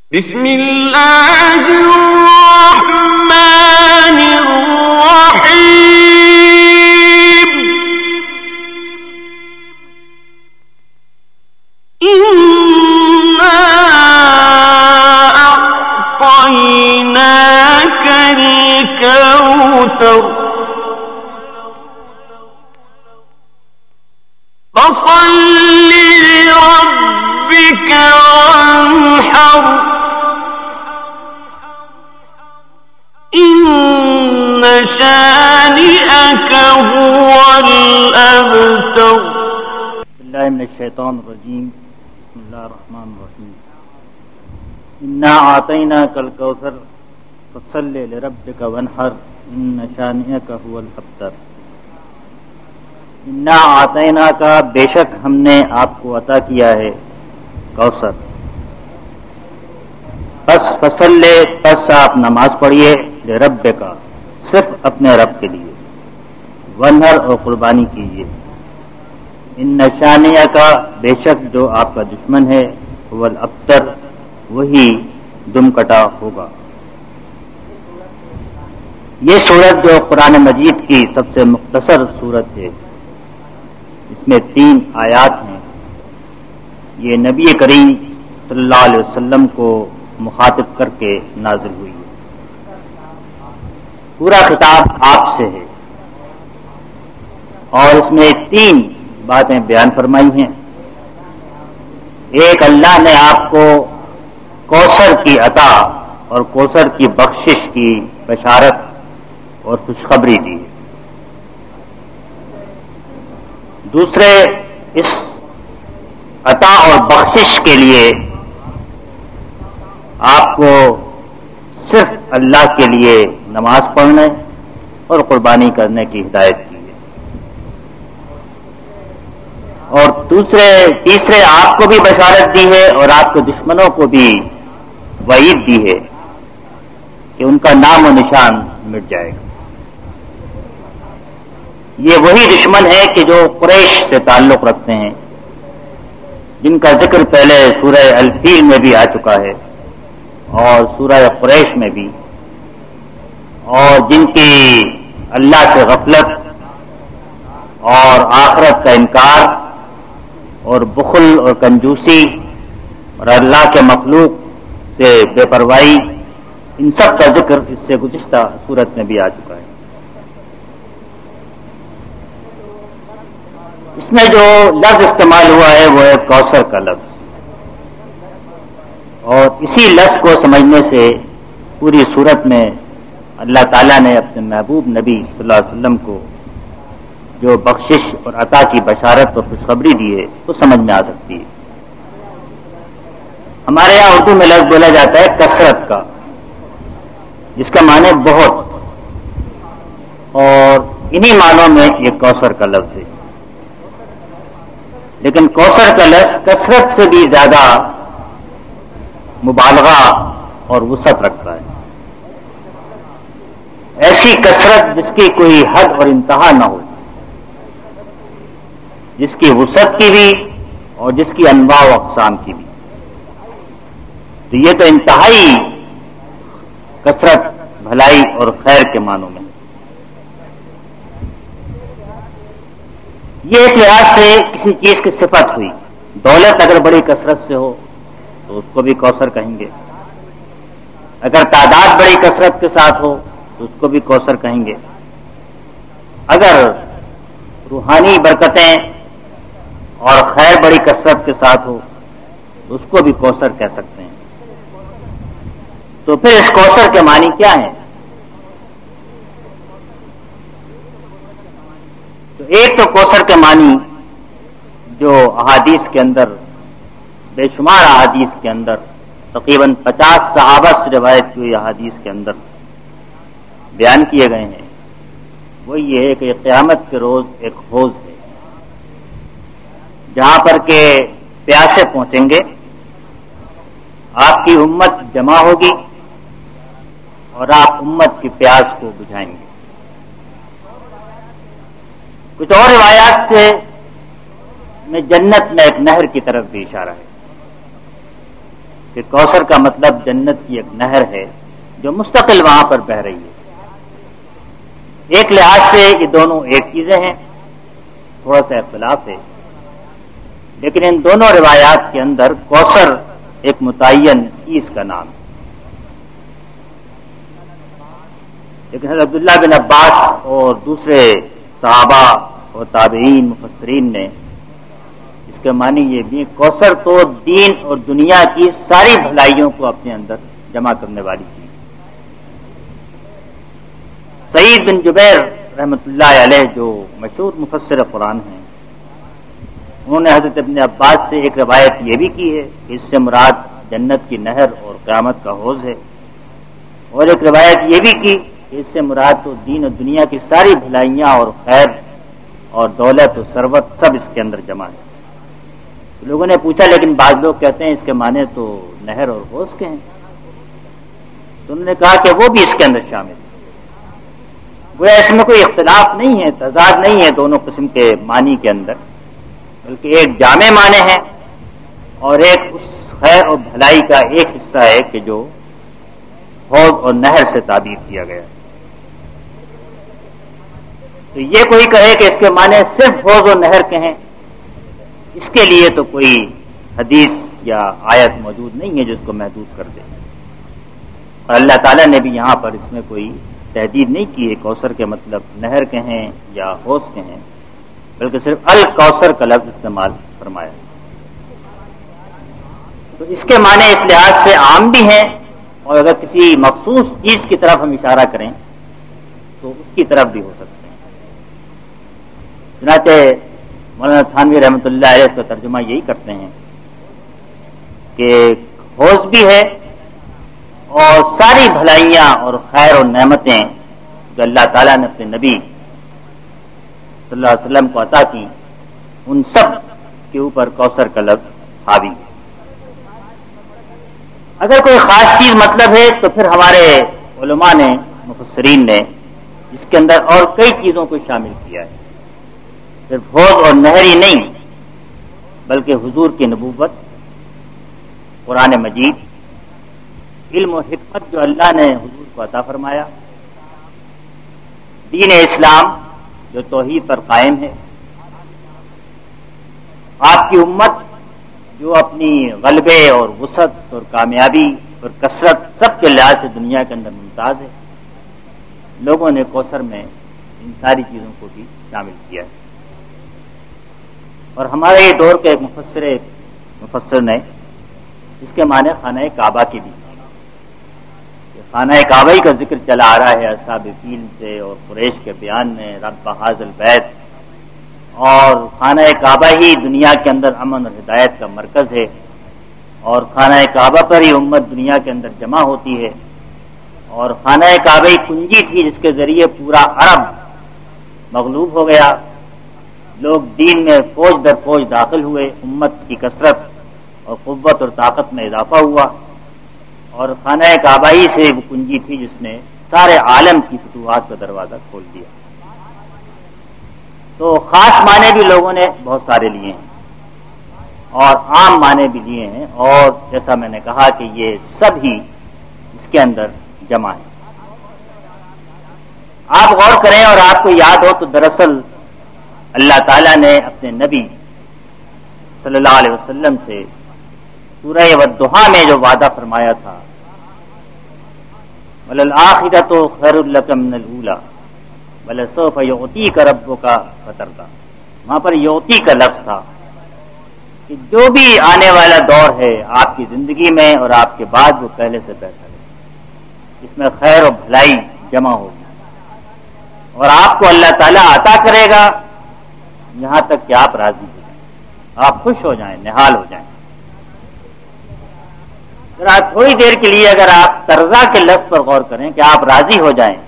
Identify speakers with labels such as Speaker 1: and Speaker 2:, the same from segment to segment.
Speaker 1: بسم اللہ الرحمن الرحیم انا اعطیناک الکوثر فصل لربک وانحر ان شانئک هو الابتر.
Speaker 2: باللہ من الشیطان الرجیم. بسم اللہ الرحمن الرحیم. انا اعطیناک الکوثر فصل لربک وانحر ان شانئک هو الابتر. انا اعطیناک، بے شک ہم نے آپ کو عطا کیا ہے کوثر. پس فصل، پس آپ نماز پڑھیے رب کا، صرف اپنے رب کے لیے، ونہر اور قربانی کیجیے. ان شانیہ کا، بے شک جو آپ کا دشمن ہے، هو الابتر، وہی دم کٹا ہوگا. یہ سورت جو قرآن مجید کی سب سے مختصر سورت ہے، اس میں 3 آیات ہیں. یہ نبی کریم صلی اللہ علیہ وسلم کو مخاطب کر کے نازل ہوئی ہے. پورا خطاب آپ سے ہے اور اس میں 3 باتیں بیان فرمائی ہیں. ایک، اللہ نے آپ کو کوثر کی عطا اور کوثر کی بخشش کی بشارت اور خوشخبری دی. دوسرے، اس عطا اور بخشش کے لیے آپ کو صرف اللہ کے لیے نماز پڑھنے اور قربانی کرنے کی ہدایت کی ہے. اور تیسرے آپ کو بھی بشارت دی ہے اور آپ کے دشمنوں کو بھی وعید دی ہے کہ ان کا نام و نشان مٹ جائے گا. یہ وہی دشمن ہے کہ جو قریش سے تعلق رکھتے ہیں، جن کا ذکر پہلے سورہ الفیل میں بھی آ چکا ہے اور سورہ قریش میں بھی، اور جن کی اللہ سے غفلت اور آخرت کا انکار اور بخل اور کنجوسی اور اللہ کے مخلوق سے بے پرواہی، ان سب کا ذکر اس سے گزشتہ سورت میں بھی آ چکا ہے. اس میں جو لفظ استعمال ہوا ہے وہ ہے کوثر کا لفظ، اور اسی لفظ کو سمجھنے سے پوری صورت میں اللہ تعالیٰ نے اپنے محبوب نبی صلی اللہ علیہ وسلم کو جو بخشش اور عطا کی بشارت اور خوشخبری دی ہے وہ سمجھ میں آ سکتی ہے. ہمارے یہاں اردو میں لفظ بولا جاتا ہے کثرت کا، جس کا معنی بہت، اور انہی معنوں میں یہ کوثر کا لفظ ہے. لیکن کوثر کا لفظ کثرت سے بھی زیادہ مبالغہ اور وسعت رکھتا ہے. ایسی کثرت جس کی کوئی حد اور انتہا نہ ہو، جس کی وسعت کی بھی اور جس کی انواع و اقسام کی بھی. تو یہ تو انتہائی کثرت بھلائی اور خیر کے معنوں میں. یہ ایک لحاظ سے کسی چیز کی صفت ہوئی. دولت اگر بڑی کثرت سے ہو تو اس کو بھی کوثر کہیں گے، اگر تعداد بڑی کثرت کے ساتھ ہو تو اس کو بھی کوثر کہیں گے، اگر روحانی برکتیں اور خیر بڑی کثرت کے ساتھ ہو تو اس کو بھی کوثر کہہ سکتے ہیں. تو پھر اس کوثر کے معنی کیا ہیں؟ تو ایک تو کوثر کے معنی جو احادیث کے اندر، بے شمار احادیث کے اندر، تقریباً 50 صحابہ سے روایت کی ہوئی احادیث کے اندر بیان کیے گئے ہیں، وہ یہ ہے کہ قیامت کے روز ایک حوض ہے جہاں پر کہ پیاسے پہنچیں گے، آپ کی امت جمع ہوگی اور آپ امت کی پیاس کو بجھائیں گے. کچھ اور روایات سے میں جنت میں ایک نہر کی طرف بھی اشارہ ہے. کہ کوثر کا مطلب جنت کی ایک نہر ہے جو مستقل وہاں پر بہ رہی ہے۔ ایک لحاظ سے یہ دونوں ایک چیزیں ہیں، تھوڑا سا اختلاف ہے، لیکن ان دونوں روایات کے اندر کوثر ایک متعین چیز کا نام ہے۔ لیکن حضرت عبداللہ بن عباس اور دوسرے صحابہ اور تابعین مفسرین نے اس کے معنی یہ بھی، کوثر تو دین اور دنیا کی ساری بھلائیوں کو اپنے اندر جمع کرنے والی چیز۔ سعید بن جبیر رحمۃ اللہ علیہ جو مشہور مفسر قرآن ہیں، انہوں نے حضرت ابن عباس سے ایک روایت یہ بھی کی ہے کہ اس سے مراد جنت کی نہر اور قیامت کا حوض ہے، اور ایک روایت یہ بھی کی کہ اس سے مراد تو دین اور دنیا کی ساری بھلائیاں اور خیر اور دولت اور ثروت سب اس کے اندر جمع ہے۔ لوگوں نے پوچھا لیکن بعض لوگ کہتے ہیں اس کے معنی تو نہر اور حوض کے ہیں، تو انہوں نے کہا کہ وہ بھی اس کے اندر شامل ہے۔ گویا اس میں کوئی اختلاف نہیں ہے، تضاد نہیں ہے دونوں قسم کے معنی کے اندر، بلکہ ایک جامع معنی ہے اور ایک اس خیر اور بھلائی کا ایک حصہ ہے کہ جو حوض اور نہر سے تعبیر کیا گیا۔ تو یہ کوئی کہے کہ اس کے معنی صرف حوض اور نہر کے ہیں، اس کے لیے تو کوئی حدیث یا آیت موجود نہیں ہے جو اس کو محدود کر دے، اور اللہ تعالیٰ نے بھی یہاں پر اس میں کوئی تحدید نہیں کی ہے کوثر کے مطلب نہر کے ہیں یا حوض کے ہیں، بلکہ صرف الکوثر کا لفظ استعمال فرمایا۔ تو اس کے معنی اس لحاظ سے عام بھی ہیں، اور اگر کسی مخصوص چیز کی طرف ہم اشارہ کریں تو اس کی طرف بھی ہو سکتے ہیں۔ چنانچہ مولانا تھانوی رحمۃ اللہ علیہ اس کا ترجمہ یہی کرتے ہیں کہ حوض بھی ہے اور ساری بھلائیاں اور خیر اور نعمتیں جو اللہ تعالیٰ نے اپنے نبی صلی اللہ علیہ وسلم کو عطا کی، ان سب کے اوپر کوثر کا لفظ حاوی ہے۔ اگر کوئی خاص چیز مطلب ہے تو پھر ہمارے علماء نے مفسرین نے اس کے اندر اور کئی چیزوں کو شامل کیا ہے، صرف حوض اور نہر ہی نہیں بلکہ حضور کی نبوت، قرآن مجید، علم و حکمت جو اللہ نے حضور کو عطا فرمایا، دین اسلام جو توحید پر قائم ہے، آپ کی امت جو اپنی غلبے اور وسعت اور کامیابی اور کثرت سب کے لحاظ سے دنیا کے اندر ممتاز ہے، لوگوں نے کوثر میں ان ساری چیزوں کو بھی شامل کیا ہے۔ اور ہمارے یہ دور کے ایک مفسر نے اس کے معنی خانہ کعبہ کی بھی، خانہ کعبہ کا ذکر چلا آ رہا ہے اصحاب فیل سے اور قریش کے بیان میں، رب ھذا البیت، اور خانہ کعبہ ہی دنیا کے اندر امن اور ہدایت کا مرکز ہے، اور خانہ کعبہ پر ہی امت دنیا کے اندر جمع ہوتی ہے، اور خانہ کعبہ ہی کنجی تھی جس کے ذریعے پورا عرب مغلوب ہو گیا، لوگ دین میں فوج در فوج داخل ہوئے، امت کی کثرت اور قوت اور طاقت میں اضافہ ہوا، اور خانہ کعبہ ہی سے وہ کنجی تھی جس نے سارے عالم کی فتوحات کا دروازہ کھول دیا۔ تو خاص معنی بھی لوگوں نے بہت سارے لیے ہیں اور عام معنی بھی لیے ہیں، اور جیسا میں نے کہا کہ یہ سب ہی اس کے اندر جمع ہے۔ آپ غور کریں اور آپ کو یاد ہو تو دراصل اللہ تعالیٰ نے اپنے نبی صلی اللہ علیہ وسلم سے سورہ والضحیٰ میں جو وعدہ فرمایا تھا، وَلَلْآخِرَةُ خَيْرٌ لَكَ مِنَ الْأُولَىٰ وَلَسَوْفَ يُعْطِيكَ رَبُّكَ فَتَرْضَىٰ، وہاں پر یعطی کا لفظ تھا کہ جو بھی آنے والا دور ہے آپ کی زندگی میں اور آپ کے بعد وہ پہلے سے بہتر ہے، اس میں خیر و بھلائی جمع ہوگی، اور آپ کو اللہ تعالیٰ عطا کرے گا یہاں تک کہ آپ راضی ہو جائیں، آپ خوش ہو جائیں، نہال ہو جائیں۔ اگر آپ تھوڑی دیر کے لیے اگر آپ ترضا کے لفظ پر غور کریں کہ آپ راضی ہو جائیں،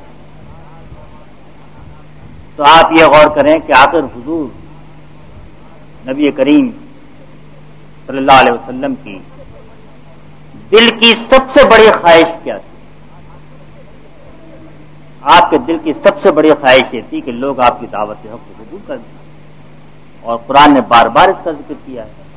Speaker 2: تو آپ یہ غور کریں کہ آخر حضور نبی کریم صلی اللہ علیہ وسلم کی دل کی سب سے بڑی خواہش کیا تھی؟ آپ کے دل کی سب سے بڑی خواہش یہ تھی کہ لوگ آپ کی دعوت حق کو قبول کر دیں، اور قرآن نے بار بار اس کا ذکر کیا ہے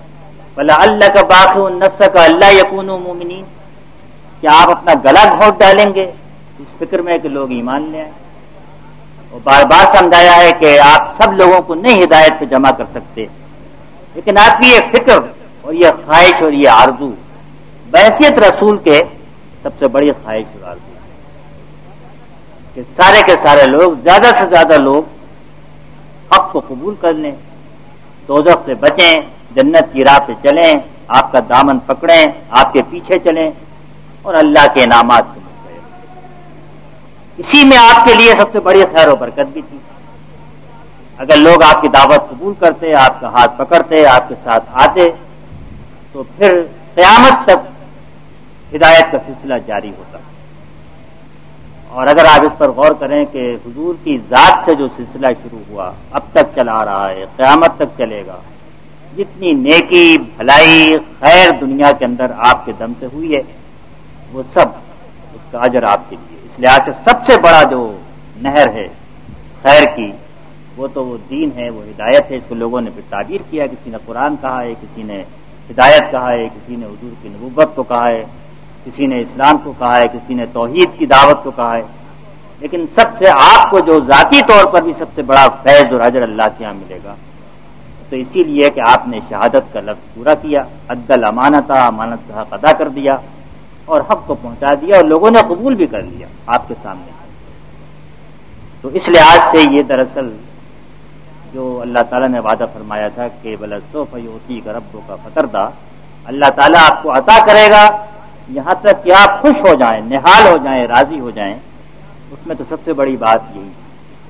Speaker 2: فَلَعَلَّكَ بَاخِعٌ نَفْسَكَ أَلَّا يَكُونُوا مُؤْمِنِينَ، کیا آپ اپنا گلا گھونٹ ڈالیں گے اس فکر میں کہ لوگ ایمان لے آئیں؟ اور بار بار سمجھایا ہے کہ آپ سب لوگوں کو نہیں ہدایت پہ جمع کر سکتے، لیکن آپ کی یہ فکر اور یہ خواہش اور یہ آرزو بحیثیت رسول کے سب سے بڑی خواہش اور آرزو ہے کہ سارے کے سارے لوگ، زیادہ سے زیادہ لوگ حق کو قبول کر لیں، دوزخ سے بچیں، جنت کی راہ پہ چلیں، آپ کا دامن پکڑیں، آپ کے پیچھے چلیں اور اللہ کے انعامات سے مل گئے۔ اسی میں آپ کے لیے سب سے بڑی خیر و برکت بھی تھی۔ اگر لوگ آپ کی دعوت قبول کرتے، آپ کا ہاتھ پکڑتے، آپ کے ساتھ آتے، تو پھر قیامت تک ہدایت کا سلسلہ جاری ہوتا۔ اور اگر آپ اس پر غور کریں کہ حضور کی ذات سے جو سلسلہ شروع ہوا اب تک چلا آ رہا ہے، قیامت تک چلے گا، جتنی نیکی بھلائی خیر دنیا کے اندر آپ کے دم سے ہوئی ہے، وہ سب اس کا اجر آپ کے لیے۔ اس لحاظ سے سب سے بڑا جو نہر ہے خیر کی، وہ تو وہ دین ہے، وہ ہدایت ہے۔ اس کو لوگوں نے پھر تعبیر کیا، کسی نے قرآن کہا ہے، کسی نے ہدایت کہا ہے، کسی نے حضور کی نبوت کو کہا ہے، کسی نے اسلام کو کہا ہے، کسی نے توحید کی دعوت کو کہا ہے، لیکن سب سے آپ کو جو ذاتی طور پر بھی سب سے بڑا فیض اور اجر اللہ کے یہاں ملے گا تو اسی لیے کہ آپ نے شہادت کا لفظ پورا کیا، ادى الامانۃ، امانت کا حق ادا کر دیا اور حق کو پہنچا دیا، اور لوگوں نے قبول بھی کر لیا آپ کے سامنے۔ تو اس لحاظ سے یہ دراصل جو اللہ تعالیٰ نے وعدہ فرمایا تھا کہ وَلَسَوْفَ يُعْطِيكَ رَبُّكَ فَتَرْضَىٰ، اللہ تعالیٰ آپ کو عطا کرے گا یہاں تک کہ آپ خوش ہو جائیں، نہال ہو جائیں، راضی ہو جائیں، اس میں تو سب سے بڑی بات یہی ہے۔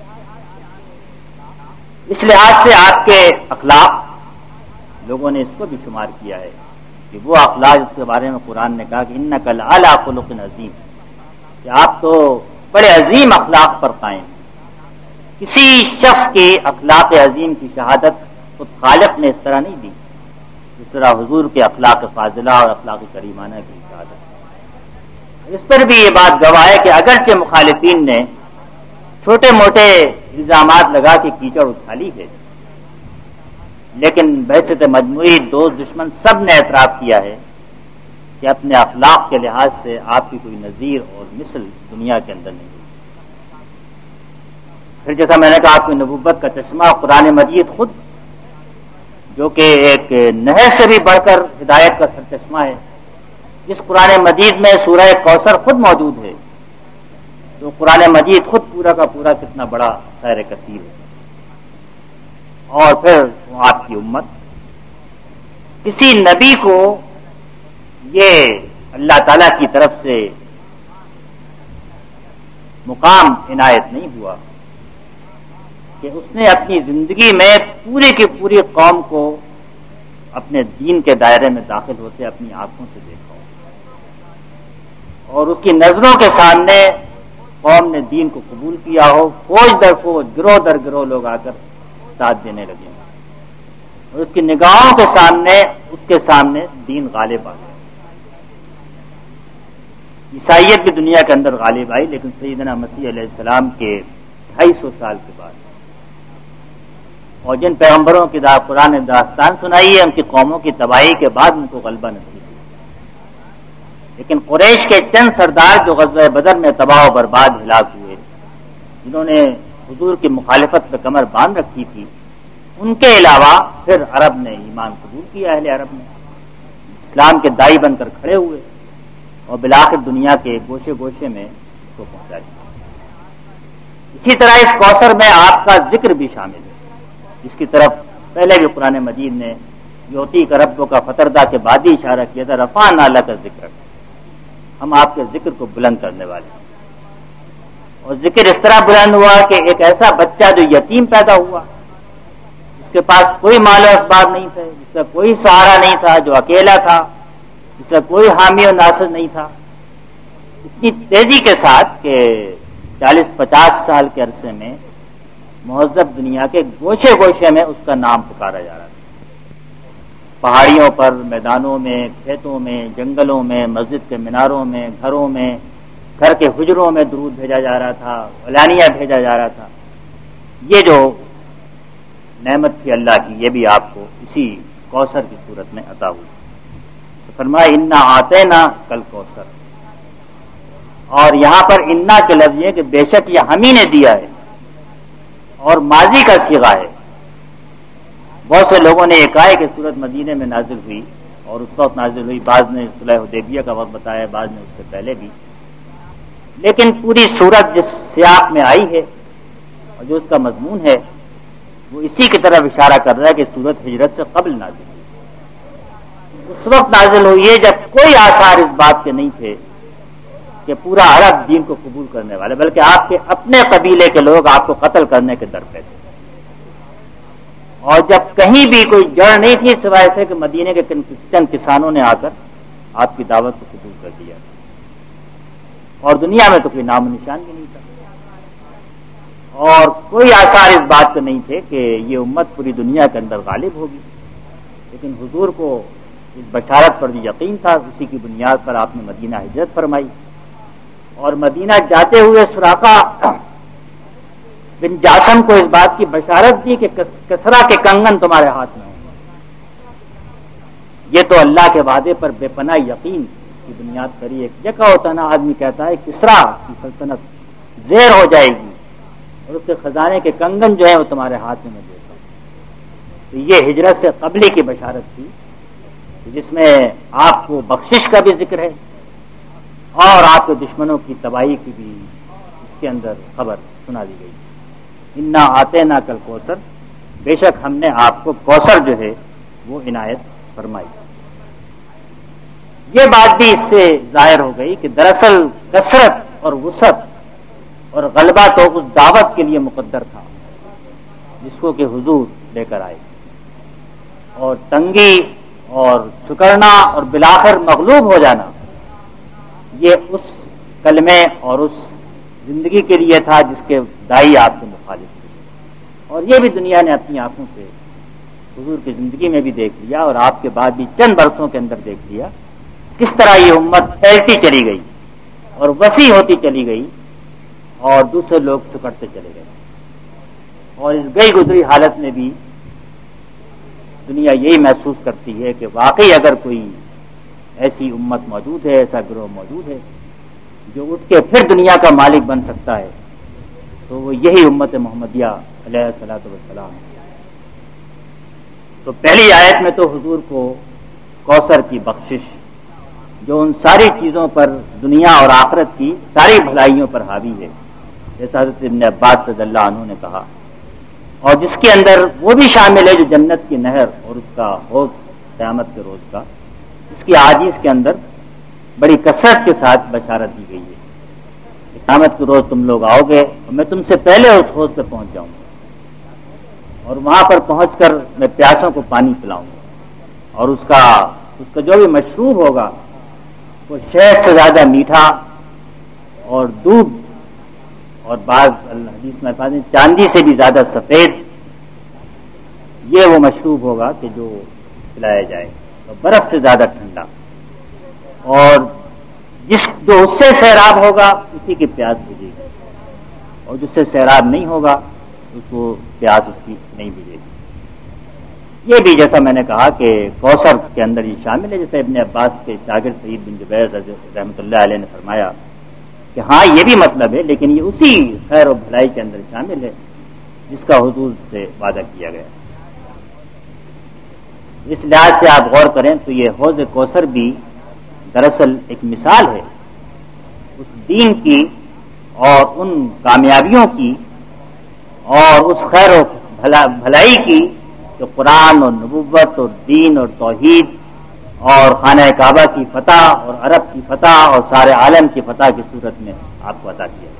Speaker 2: اس لحاظ سے آپ کے اخلاق لوگوں نے اس کو بھی شمار کیا ہے کہ وہ اخلاق جس کے بارے میں قرآن نے کہا کہ اِنَّكَ لَعَلَىٰ خُلُقٍ عَظِيمٍ، کہ آپ تو بڑے عظیم اخلاق پر قائم۔ کسی شخص کے اخلاق عظیم کی شہادت خود خالق نے اس طرح نہیں دی جس طرح حضور کے اخلاق فاضلہ اور اخلاق کریمانہ کی شہادت۔ اس پر بھی یہ بات گواہ ہے کہ اگرچہ مخالفین نے چھوٹے موٹے الزامات لگا کے کیچڑ اٹھا لی ہے، لیکن بحثیت مجموعی دوست دشمن سب نے اعتراف کیا ہے کہ اپنے اخلاق کے لحاظ سے آپ کی کوئی نظیر اور مثل دنیا کے اندر نہیں ہے۔ پھر جیسا میں نے کہا آپ کی نبوت کا چشمہ قرآن مجید خود، جو کہ ایک نہر سے بھی بڑھ کر ہدایت کا سرچشمہ ہے، جس قرآن مجید میں سورہ کوثر خود موجود ہے، تو قرآن مجید خود پورا کا پورا کتنا بڑا خیر کثیر ہے۔ اور پھر آپ کی امت، کسی نبی کو یہ اللہ تعالی کی طرف سے مقام عنایت نہیں ہوا کہ اس نے اپنی زندگی میں پوری کی پوری قوم کو اپنے دین کے دائرے میں داخل ہوتے اپنی آنکھوں سے دیکھا ہو، اور اس کی نظروں کے سامنے قوم نے دین کو قبول کیا ہو، فوج در فوج، گروہ در گروہ لوگ آ کر ساتھ دینے لگے، اور اس کی نگاہوں کے سامنے دین غالب آ گیا۔ عیسائیت بھی دنیا کے اندر غالب آئی، لیکن سیدنا مسیح علیہ السلام کے 250 سال کے بعد، اور جن پیغمبروں کی قرآن نے داستان سنائی ہے ان کی قوموں کی تباہی کے بعد ان کو غلبہ نصیب ہوا۔ لیکن قریش کے چند سردار جو غزوہ بدر میں تباہ و برباد ہلاک ہوئے، جنہوں نے حضور کی مخالفت پہ کمر باندھ رکھی تھی، ان کے علاوہ پھر عرب نے ایمان قبول کیا، اہل عرب نے اسلام کے دائی بن کر کھڑے ہوئے اور بالآخر دنیا کے گوشے گوشے میں اس کو پہنچا دیا۔ اسی طرح اس کوثر میں آپ کا ذکر بھی شامل ہے، جس کی طرف پہلے بھی قرآن مجید نے یعطیک ربک کا فتردہ کے بعد ہی اشارہ کیا تھا، رفعنا لک ذکر، ہم آپ کے ذکر کو بلند کرنے والے ہیں۔ اور ذکر اس طرح بلند ہوا کہ ایک ایسا بچہ جو یتیم پیدا ہوا، جس کے پاس کوئی مال و اسباب نہیں تھے، جس کا کوئی سہارا نہیں تھا، جو اکیلا تھا، جس کا کوئی حامی و ناصر نہیں تھا، اتنی تیزی کے ساتھ کہ 40-50 سال کے عرصے میں مہذب دنیا کے گوشے گوشے میں اس کا نام پکارا جا رہا تھا۔ پہاڑیوں پر، میدانوں میں، کھیتوں میں، جنگلوں میں، مسجد کے میناروں میں، گھروں میں، گھر کے حجروں میں درود بھیجا جا رہا تھا، اعلانیہ بھیجا جا رہا تھا۔ یہ جو نعمت تھی اللہ کی، یہ بھی آپ کو اسی کوثر کی صورت میں عطا ہوئی. تو فرمایا انا آتینا کل کوثر. اور یہاں پر انا کے لفظ یہ کہ بے شک یہ ہم ہی نے دیا ہے، اور ماضی کا صیغہ ہے. بہت سے لوگوں نے یہ کہا ہے کہ سورت مدینے میں نازل ہوئی اور اس وقت نازل ہوئی، بعض نے صلح حدیبیہ کا وقت بتایا، بعض نے اس سے پہلے بھی. لیکن پوری سورت جس سیاق میں آئی ہے اور جو اس کا مضمون ہے وہ اسی کی طرف اشارہ کر رہا ہے کہ سورت ہجرت سے قبل نازل ہوئی. اس وقت نازل ہوئی ہے جب کوئی آثار اس بات کے نہیں تھے کہ پورا عرب دین کو قبول کرنے والے، بلکہ آپ کے اپنے قبیلے کے لوگ آپ کو قتل کرنے کے در پہ تھے. اور جب کہیں بھی کوئی جڑ نہیں تھی سوائے سے کہ مدینے کے چند کسانوں نے آ کر آپ کی دعوت کو قبول کر دیا، اور دنیا میں تو کوئی نام و نشان بھی نہیں تھا، اور کوئی آثار اس بات کے نہیں تھے کہ یہ امت پوری دنیا کے اندر غالب ہوگی. لیکن حضور کو اس بشارت پر بھی یقین تھا، اسی کی بنیاد پر آپ نے مدینہ ہجرت فرمائی. اور مدینہ جاتے ہوئے سراقہ بن جاسم کو اس بات کی بشارت دی کہ کسرا کے کنگن تمہارے ہاتھ میں ہوں. یہ تو اللہ کے وعدے پر بے پناہ یقین کی بنیاد پر ایک یکا ہوتا نا آدمی کہتا ہے کسرا کی سلطنت زیر ہو جائے گی اور اس کے خزانے کے کنگن جو ہیں وہ تمہارے ہاتھ میں دیتا ہوں. تو یہ ہجرت سے قبلے کی بشارت تھی جس میں آپ کو بخشش کا بھی ذکر ہے اور آپ کے دشمنوں کی تباہی کی بھی اس کے اندر خبر سنا دی گئی. انا آتینا کل کوثر، بے شک ہم نے آپ کو کوثر جو ہے وہ عنایت فرمائی. یہ بات بھی اس سے ظاہر ہو گئی کہ دراصل کثرت اور وسعت اور غلبہ تو اس دعوت کے لیے مقدر تھا جس کو کہ حضور لے کر آئے، اور تنگی اور سکڑنا اور بالآخر مغلوب ہو جانا یہ اس کلمے اور اس زندگی کے لیے تھا جس کے دائی آپ سے مخالف تھے. اور یہ بھی دنیا نے اپنی آنکھوں سے حضور کی زندگی میں بھی دیکھ لیا اور آپ کے بعد بھی چند برسوں کے اندر دیکھ لیا کس طرح یہ امت پھیلتی چلی گئی اور وسیع ہوتی چلی گئی اور دوسرے لوگ سکڑتے چلے گئے. اور اس گئی گزری حالت میں بھی دنیا یہی محسوس کرتی ہے کہ واقعی اگر کوئی ایسی امت موجود ہے، ایسا گروہ موجود ہے جو اٹھ کے پھر دنیا کا مالک بن سکتا ہے تو وہ یہی امت محمدیہ علیہ الصلوۃ والسلام. تو پہلی آیت میں تو حضور کو کوثر کی بخشش جو ان ساری چیزوں پر دنیا اور آخرت کی ساری بھلائیوں پر حاوی ہے، جیسا حضرت ابن عباس رضی اللہ عنہ نے کہا، اور جس کے اندر وہ بھی شامل ہے جو جنت کی نہر اور اس کا حوض قیامت کے روز کا، اس کی احادیث کے اندر بڑی کثرت کے ساتھ بشارت دی گئی ہے. قیامت کے روز تم لوگ آؤ گے اور میں تم سے پہلے اس حوض پہ پہنچ جاؤں گا اور وہاں پر پہنچ کر میں پیاسوں کو پانی پلاؤں گا، اور اس کا جو بھی مشروب ہوگا وہ شہد سے زیادہ میٹھا اور دودھ اور بعض حدیث میں چاندی سے بھی زیادہ سفید یہ وہ مشروب ہوگا کہ جو پلایا جائے، اور برف سے زیادہ ٹھنڈا، اور جو اس سے سیراب ہوگا اسی کی پیاس بجھے گی، اور جس سے سیراب نہیں ہوگا اس کو پیاس اس کی نہیں بجھے گی. یہ بھی جیسا میں نے کہا کہ کوثر کے اندر یہ شامل ہے، جیسے ابن عباس کے شاگرد سعید بن جبیر رحمۃ اللہ علیہ نے فرمایا کہ ہاں یہ بھی مطلب ہے لیکن یہ اسی خیر و بھلائی کے اندر شامل ہے جس کا حضور سے وعدہ کیا گیا. اس لحاظ سے آپ غور کریں تو یہ حوض کوثر بھی دراصل ایک مثال ہے اس دین کی اور ان کامیابیوں کی اور اس خیر و بھلائی کی جو قرآن اور نبوت اور دین اور توحید اور خانہ کعبہ کی فتح اور عرب کی فتح اور سارے عالم کی فتح کی صورت میں آپ کو عطا کیا.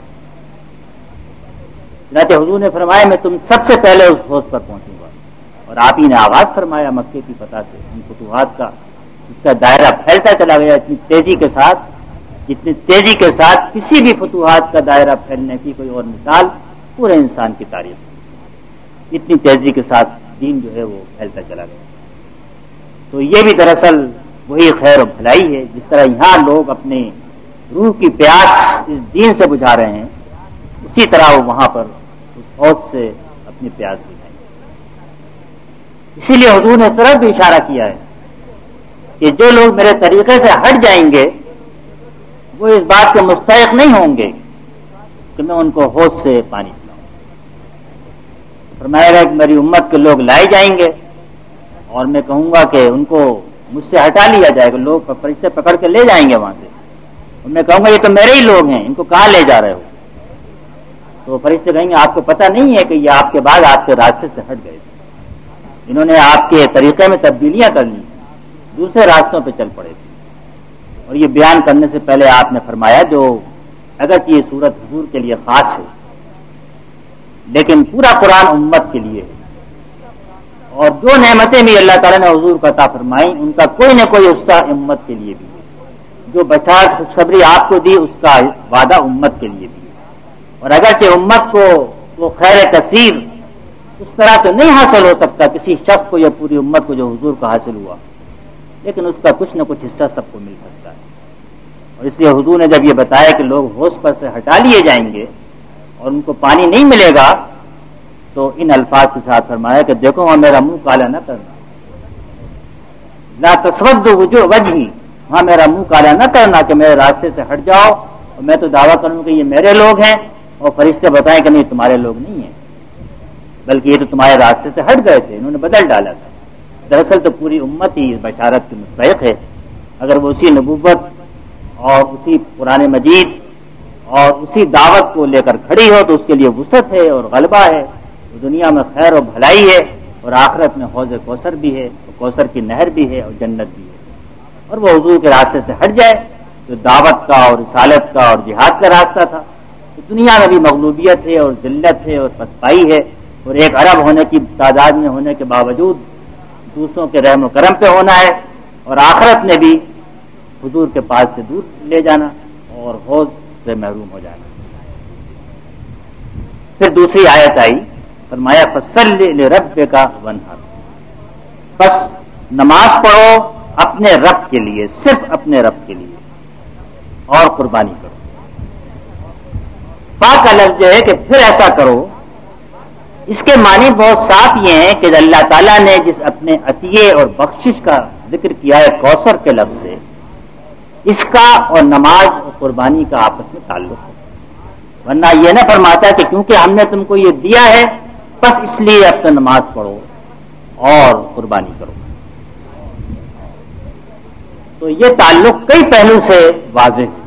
Speaker 2: چنانچہ حضور نے فرمایا میں تم سب سے پہلے اس حوض پر پہنچوں گا، اور آپ ہی نے آغاز فرمایا مکے کی فتح سے، ان فتوحات کا اس کا دائرہ پھیلتا چلا گیا اتنی تیزی کے ساتھ جتنی تیزی کے ساتھ کسی بھی فتوحات کا دائرہ پھیلنے کی کوئی اور مثال پورے انسان کی تاریخ میں، اتنی تیزی کے ساتھ دین جو ہے وہ پھیلتا چلا گیا. تو یہ بھی دراصل وہی خیر و بھلائی ہے جس طرح یہاں لوگ اپنے روح کی پیاس اس دین سے بجھا رہے ہیں، اسی طرح وہ وہاں پر اس حوض سے اپنی پیاس بجھائیں. اسی لیے حضور نے اس طرف بھی اشارہ کیا ہے کہ جو لوگ میرے طریقے سے ہٹ جائیں گے وہ اس بات کے مستحق نہیں ہوں گے کہ میں ان کو حوض سے پانی پلاؤں. فرمایا گا کہ میری امت کے لوگ لائے جائیں گے اور میں کہوں گا کہ ان کو مجھ سے ہٹا لیا جائے گا. لوگ فرشتے پکڑ کے لے جائیں گے وہاں سے اور میں کہوں گا یہ تو میرے ہی لوگ ہیں, ان کو کہاں لے جا رہے ہو؟ تو فرشتے کہیں گے آپ کو پتہ نہیں ہے کہ یہ آپ کے بعد آپ کے راستے سے ہٹ گئے تھے, انہوں نے آپ کے طریقے میں تبدیلیاں کر لی, دوسرے راستوں پہ چل پڑے تھے. اور یہ بیان کرنے سے پہلے آپ نے فرمایا جو اگرچہ یہ صورت حضور کے لیے خاص ہے لیکن پورا قرآن امت کے لیے ہے, اور جو نعمتیں بھی اللہ تعالیٰ نے حضور کو عطا فرمائی ان کا کوئی نہ کوئی حصہ امت کے لیے بھی ہے. جو بشارت خوشخبری آپ کو دی اس کا وعدہ امت کے لیے بھی ہے. اور اگرچہ امت کو وہ خیر کثیر اس طرح تو نہیں حاصل ہو سکتا کسی شخص کو یا پوری امت کو جو حضور کو حاصل ہوا, لیکن اس کا کچھ نہ کچھ حصہ سب کو مل سکتا ہے. اور اس لیے حضور نے جب یہ بتایا کہ لوگ حوض پر سے ہٹا لیے جائیں گے اور ان کو پانی نہیں ملے گا تو ان الفاظ کے ساتھ فرمایا کہ دیکھو وہاں میرا منہ کالا نہ کرنا, لا تسود وجہی, وہاں میرا منہ کالا نہ کرنا کہ میرے راستے سے ہٹ جاؤ اور میں تو دعویٰ کروں کہ یہ میرے لوگ ہیں اور فرشتے بتائیں کہ نہیں تمہارے لوگ نہیں ہیں بلکہ یہ تو تمہارے راستے سے ہٹ گئے تھے, انہوں نے بدل ڈالا تھا. دراصل تو پوری امت ہی اس بشارت کی مستحق ہے. اگر وہ اسی نبوت اور اسی قرآن مجید اور اسی دعوت کو لے کر کھڑی ہو تو اس کے لیے وسعت ہے اور غلبہ ہے, دنیا میں خیر و بھلائی ہے اور آخرت میں حوض کوثر بھی ہے, کوثر کی نہر بھی ہے اور جنت بھی ہے. اور وہ حضور کے راستے سے ہٹ جائے جو دعوت کا اور رسالت کا اور جہاد کا راستہ تھا, تو دنیا میں بھی مغلوبیت ہے اور ذلت ہے اور پسپائی ہے, اور ایک ارب ہونے کی تعداد میں ہونے کے باوجود دوسروں کے رحم و کرم پہ ہونا ہے, اور آخرت میں بھی حضور کے پاس سے دور لے جانا اور حوض سے محروم ہو جانا. پھر دوسری آیت آئی, فرمایا فصلی لربک وانحر, بس نماز پڑھو اپنے رب کے لیے, صرف اپنے رب کے لیے, اور قربانی کرو. پاک کا لفظ جو ہے کہ پھر ایسا کرو, اس کے معنی بہت صاف یہ ہیں کہ اللہ تعالیٰ نے جس اپنے عطیے اور بخشش کا ذکر کیا ہے کوثر کے لفظ سے, اس کا اور نماز اور قربانی کا آپس میں تعلق ہے. ورنہ یہ نہ فرماتا کہ کیونکہ ہم نے تم کو یہ دیا ہے بس اس لیے اب تو نماز پڑھو اور قربانی کرو. تو یہ تعلق کئی پہلو سے واضح ہے.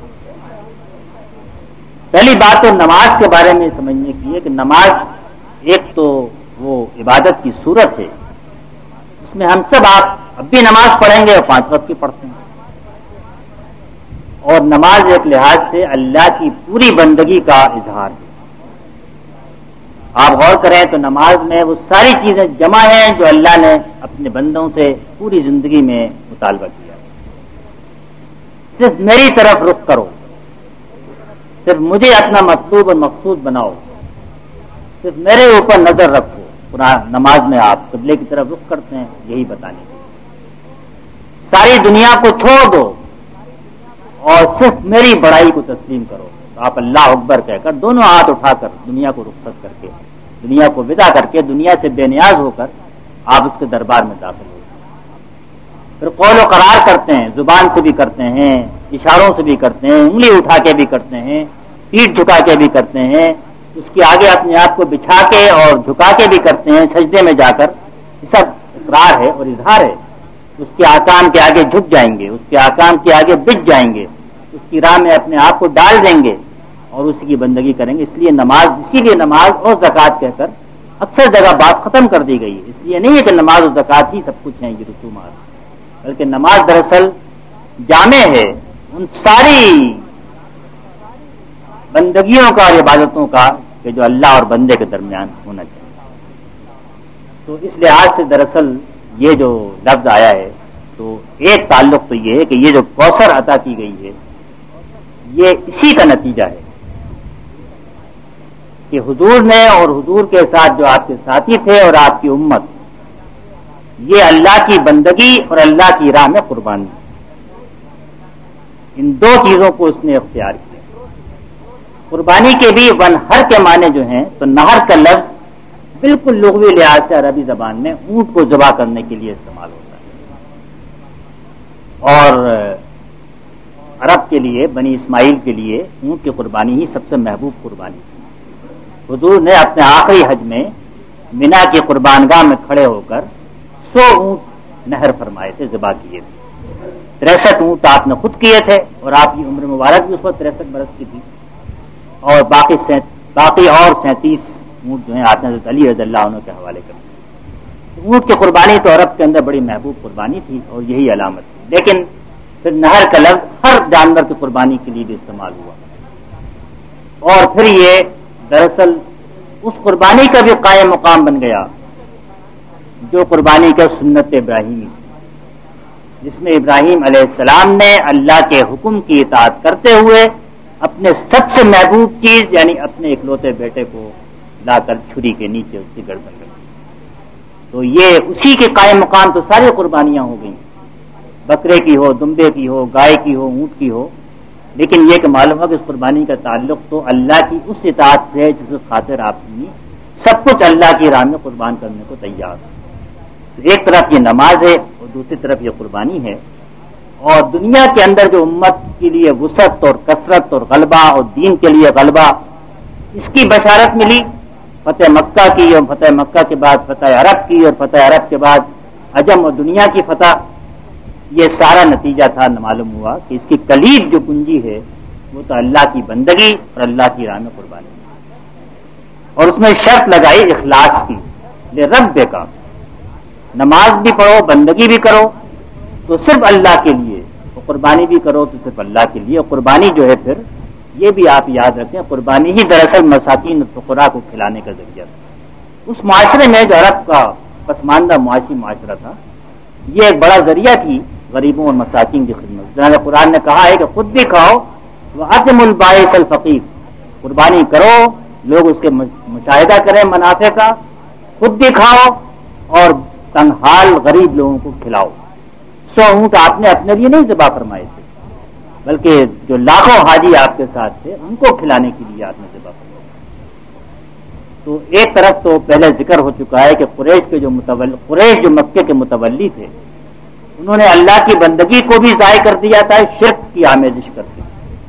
Speaker 2: پہلی بات تو نماز کے بارے میں سمجھنے کی ہے کہ نماز ایک تو وہ عبادت کی صورت ہے, اس میں ہم سب آپ اب بھی نماز پڑھیں گے اور 5 وقت کی پڑھتے ہیں, اور نماز ایک لحاظ سے اللہ کی پوری بندگی کا اظہار ہے. آپ غور کریں تو نماز میں وہ ساری چیزیں جمع ہیں جو اللہ نے اپنے بندوں سے پوری زندگی میں مطالبہ کیا. صرف میری طرف رخ کرو, صرف مجھے اپنا مطلوب اور مقصود بناؤ, صرف میرے اوپر نظر رکھو. نماز میں آپ قبلے کی طرف رخ کرتے ہیں یہی بتانے کے, ساری دنیا کو چھوڑ دو اور صرف میری بڑائی کو تسلیم کرو. تو آپ اللہ اکبر کہہ کر دونوں ہاتھ اٹھا کر دنیا کو رخصت کر کے, دنیا کو ودا کر کے, دنیا سے بے نیاز ہو کر آپ اس کے دربار میں داخل ہو. پھر قول و قرار کرتے ہیں, زبان سے بھی کرتے ہیں, اشاروں سے بھی کرتے ہیں, انگلی اٹھا کے بھی کرتے ہیں, پیٹھ جھکا کے بھی کرتے ہیں, اس کے آگے اپنے آپ کو بچھا کے اور جھکا کے بھی کرتے ہیں, سجدے میں جا کر. یہ سب اقرار ہے اور اظہار ہے. اس کے احکام کے آگے جھک جائیں گے, اس کے احکام کے آگے بچ جائیں گے, اس کی راہ میں اپنے آپ کو ڈال دیں گے اور اسی کی بندگی کریں گے. اس لیے نماز اور زکوٰۃ کہہ کر اکثر جگہ بات ختم کر دی گئی ہے. اس لیے نہیں ہے کہ نماز اور زکوٰۃ ہی سب کچھ ہیں یہ رسومات, بلکہ نماز دراصل جامع ہے ان ساری بندگیوں کا اور عبادتوں کا کہ جو اللہ اور بندے کے درمیان ہونا چاہیے. تو اس لحاظ سے دراصل یہ جو لفظ آیا ہے تو ایک تعلق تو یہ ہے کہ یہ جو کوثر عطا کی گئی ہے یہ اسی کا نتیجہ ہے کہ حضور نے اور حضور کے ساتھ جو آپ کے ساتھی تھے اور آپ کی امت, یہ اللہ کی بندگی اور اللہ کی راہ میں قربانی, ان دو چیزوں کو اس نے اختیار کیا. قربانی کے بھی ونہر کے معنی جو ہیں تو نہر کا لفظ بالکل لغوی لحاظ سے عربی زبان میں اونٹ کو ذبح کرنے کے لیے استعمال ہوتا ہے، اور عرب کے لیے، بنی اسماعیل کے لیے اونٹ کی قربانی ہی سب سے محبوب قربانی تھی۔ حضور نے اپنے آخری حج میں مینا کی قربانگاہ میں کھڑے ہو کر 100 اونٹ نہر فرمائے تھے، ذبح کیے تھے۔ 63 اونٹ آپ نے خود کیے تھے، اور آپ کی عمر مبارک بھی اس وقت 63 برس کی تھی، اور باقی اور 37 اونٹ جو ہیں آپ نے حضرت علی رضی اللہ عنہ کے حوالے کر دی۔ اونٹ کی قربانی تو عرب کے اندر بڑی محبوب قربانی تھی اور یہی علامت تھی، لیکن پھر نہر کا لفظ ہر جانور کی قربانی کے لیے بھی استعمال ہوا، اور پھر یہ دراصل اس قربانی کا بھی قائم مقام بن گیا جو قربانی کا سنت ابراہیمی، جس میں ابراہیم علیہ السلام نے اللہ کے حکم کی اطاعت کرتے ہوئے اپنے سب سے محبوب چیز یعنی اپنے اکلوتے بیٹے کو لا کر چھری کے نیچے اس کی گردن رکھ دی۔ تو یہ اسی کے قائم مقام تو ساری قربانیاں ہو گئیں، بکرے کی ہو، دمبے کی ہو، گائے کی ہو، اونٹ کی ہو، لیکن یہ کہ معلوم ہے کہ اس قربانی کا تعلق تو اللہ کی اس اطاعت سے ہے جس خاطر آپ نے سب کچھ اللہ کی راہ میں قربان کرنے کو تیار ہے۔ ایک طرف یہ نماز ہے اور دوسری طرف یہ قربانی ہے، اور دنیا کے اندر جو امت کے لیے وسعت اور کثرت اور غلبہ اور دین کے لیے غلبہ، اس کی بشارت ملی فتح مکہ کی، اور فتح مکہ کے بعد فتح عرب کی، اور فتح عرب کے بعد عجم اور دنیا کی فتح۔ یہ سارا نتیجہ تھا، معلوم ہوا کہ اس کی کلید جو کنجی ہے وہ تو اللہ کی بندگی اور اللہ کی راہ میں قربانی، اور اس میں شرط لگائی اخلاص کی، لرب کا، نماز بھی پڑھو، بندگی بھی کرو تو صرف اللہ کے لیے، اور قربانی بھی کرو تو صرف اللہ کے لیے۔ اور قربانی جو ہے پھر یہ بھی آپ یاد رکھیں، قربانی ہی دراصل مساکین اور فقراء کو کھلانے کا ذریعہ تھا۔ اس معاشرے میں جو عرب کا پسماندہ معاشی معاشرہ تھا، یہ ایک بڑا ذریعہ تھی غریبوں اور مساکین کی خدمت۔ جناب قرآن نے کہا ہے کہ خود بھی کھاؤ وَأَطْعِمُ الْبَائِسَ الْفَقِيرَ، قربانی کرو، لوگ اس کے مشاہدہ کریں منافع کا، خود بھی کھاؤ اور تنحال غریب لوگوں کو کھلاؤ۔ 100 اونٹ آپ نے اپنے لیے نہیں ذبح فرمائے تھے، بلکہ جو لاکھوں حاجی آپ کے ساتھ تھے ان کو کھلانے کے لیے آپ نے ذبح فرمایا۔ تو ایک طرف تو پہلے ذکر ہو چکا ہے کہ قریش جو مکے کے متولی تھے، انہوں نے اللہ کی بندگی کو بھی ضائع کر دیا تھا شرک کی آمیزش کر کے،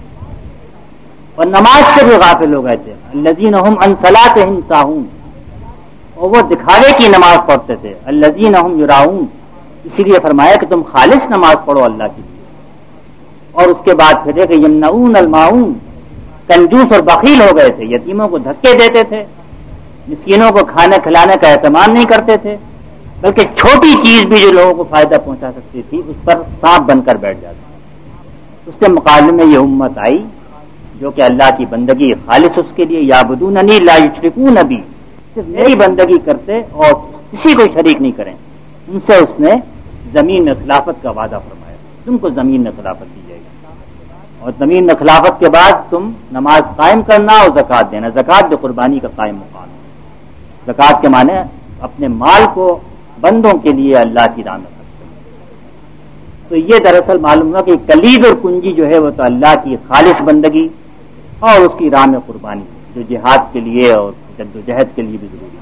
Speaker 2: اور نماز سے بھی غافل ہو گئے تھے۔ الذین هم عن صلاتهم ساہون، اور وہ دکھاوے کی نماز پڑھتے تھے۔ الذین هم یراؤون، اسی لیے فرمایا کہ تم خالص نماز پڑھو اللہ کے لیے۔ اور اس کے بعد پھر کہ یمنعون الماعون، کنجوس اور بخیل ہو گئے تھے، یتیموں کو دھکے دیتے تھے، مسکینوں کو کھانے کھلانے کا اہتمام نہیں کرتے تھے، بلکہ چھوٹی چیز بھی جو لوگوں کو فائدہ پہنچا سکتی تھی اس پر سانپ بن کر بیٹھ جاتے۔ اس کے مقابلے میں یہ امت آئی جو کہ اللہ کی بندگی خالص اس کے لیے، یعبدوننی لا یشرکون بی، صرف میری بندگی کرتے اور کسی کو شریک نہیں کریں۔ ان سے اس نے زمین میں خلافت کا وعدہ فرمایا، تم کو زمین میں خلافت دی جائے گی، اور زمین میں خلافت کے بعد تم نماز قائم کرنا اور زکوٰۃ دینا۔ زکوٰۃ جو قربانی کا قائم مقام ہے، زکوٰۃ کے معنی اپنے مال کو بندوں کے لیے اللہ کی راہ میں خرچ کرنا۔ تو یہ دراصل معلوم ہوا کہ کلید اور کنجی جو ہے وہ تو اللہ کی خالص بندگی اور اس کی راہ میں قربانی، جو جہاد کے لیے اور جدوجہد کے لیے بھی ضروری ہے۔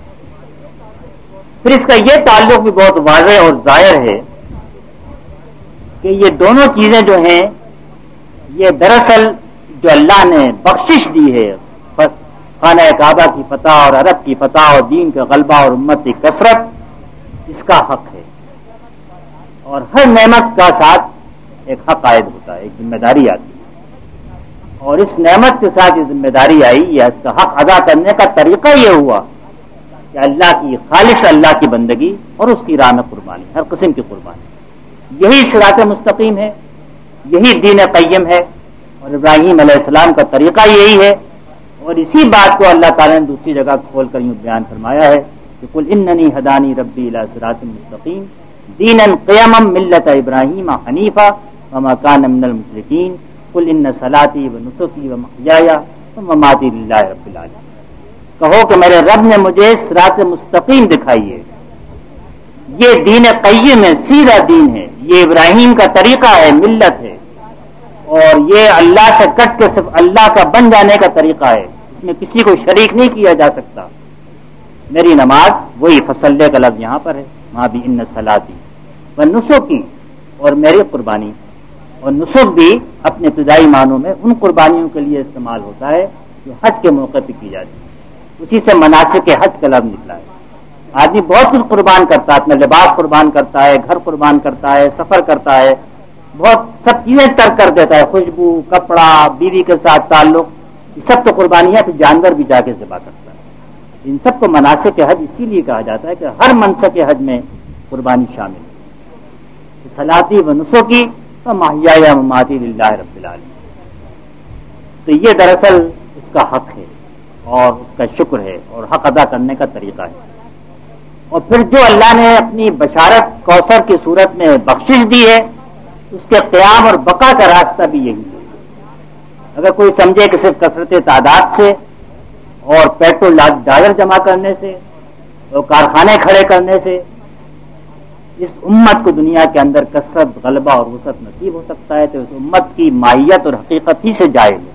Speaker 2: پھر اس کا یہ تعلق بھی بہت واضح اور ظاہر ہے کہ یہ دونوں چیزیں جو ہیں یہ دراصل جو اللہ نے بخشش دی ہے، خانہ کعبہ کی فتح اور عرب کی فتح اور دین کا غلبہ اور امت کی کثرت، اس کا حق ہے، اور ہر نعمت کا ساتھ ایک حق عائد ہوتا ہے، ایک ذمہ داری آتی ہے، اور اس نعمت کے ساتھ یہ ذمہ داری آئی یا اس کا حق ادا کرنے کا طریقہ یہ ہوا کہ اللہ کی خالص اللہ کی بندگی اور اس کی راہ میں قربانی، ہر قسم کی قربانی۔ یہی صراط مستقیم ہے، یہی دین قیم ہے، اور ابراہیم علیہ السلام کا طریقہ یہی ہے، اور اسی بات کو اللہ تعالیٰ نے دوسری جگہ کھول کر یوں بیان فرمایا ہے کہ قل اننی ہدانی ربی الی صراط مستقیم دینا قیما ملت ابراہیم حنیفا وما کان من المشرکین قل ان صلاتی ونسکی ومحیای ومماتی للہ رب العالمین۔ کہو کہ میرے رب نے مجھے صراط مستقیم دکھائی ہے، یہ دین قیم ہے، سیدھا دین ہے، یہ ابراہیم کا طریقہ ہے، ملت ہے، اور یہ اللہ سے کٹ کے صرف اللہ کا بن جانے کا طریقہ ہے، اس میں کسی کو شریک نہیں کیا جا سکتا۔ میری نماز وہی فصلے کا لفظ یہاں پر ہے، وہاں بھی ان صلاتی و نسکی، اور میری قربانی، اور نسک بھی اپنے ابتدائی معنوں میں ان قربانیوں کے لیے استعمال ہوتا ہے جو حج کے موقع پہ کی جاتی ہے، اسی سے مناسک کے حج کا لفظ نکلا ہے۔ آدمی بہت کچھ قربان کرتا ہے، اپنا لباس قربان کرتا ہے، گھر قربان کرتا ہے، سفر کرتا ہے، بہت سب چیزیں ترک کر دیتا ہے، خوشبو، کپڑا، بیوی کے ساتھ تعلق، یہ سب تو قربانیاں، پھر جانور بھی جا کے ذبح کرتا ہے۔ ان سب کو مناسک حج اسی لیے کہا جاتا ہے کہ ہر منسک حج میں قربانی شامل ہے۔ صلاتی و نسکی و محیای و مماتی للہ رب العالمین، تو یہ دراصل اس کا حق ہے اور اس کا شکر ہے اور حق ادا کرنے کا طریقہ ہے۔ اور پھر جو اللہ نے اپنی بشارت کوثر کی صورت میں بخشش دی ہے، اس کے قیام اور بقا کا راستہ بھی یہی ہے۔ اگر کوئی سمجھے کہ صرف کثرت تعداد سے اور پیٹرول ڈالر جمع کرنے سے اور کارخانے کھڑے کرنے سے اس امت کو دنیا کے اندر کثرت، غلبہ اور وسعت نصیب ہو سکتا ہے، تو اس امت کی ماہیت اور حقیقت ہی سے جائز ہے۔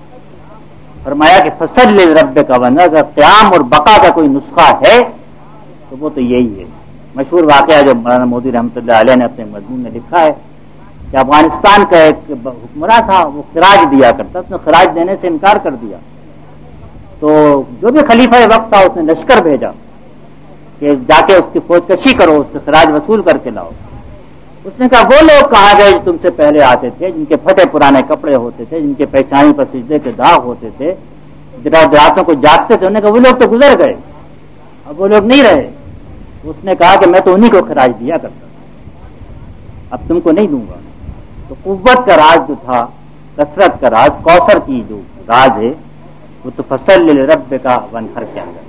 Speaker 2: فرمایا کہ فصل لربک ونحر، اگر قیام اور بقا کا کوئی نسخہ ہے تو وہ تو یہی ہے۔ مشہور واقعہ جو مولانا مودودی رحمۃ اللہ علیہ نے اپنے مضمون میں لکھا ہے کہ افغانستان کا ایک حکمراں تھا، وہ خراج دیا کرتا، اس نے خراج دینے سے انکار کر دیا، تو جو بھی خلیفہ وقت تھا اس نے لشکر بھیجا کہ جا کے اس کی فوج کشی کرو، اس سے خراج وصول کر کے لاؤ۔ اس نے کہا وہ لوگ کہاں گئے جو تم سے پہلے آتے تھے، جن کے پھٹے پرانے کپڑے ہوتے تھے، جن کے پیشانی پر سجدے کے داغ ہوتے تھے، راتوں کو جاگتے تھے، انہوں نے کہا وہ لوگ تو گزر گئے، اب وہ لوگ نہیں رہے۔ اس نے کہا کہ میں تو انہی کو خراج دیا کرتا، اب تم کو نہیں دوں گا۔ تو قوت کا راز جو تھا، کثرت کا راز، کوثر کی جو راز ہے، وہ تو فصل لربک ونحر کے اندر،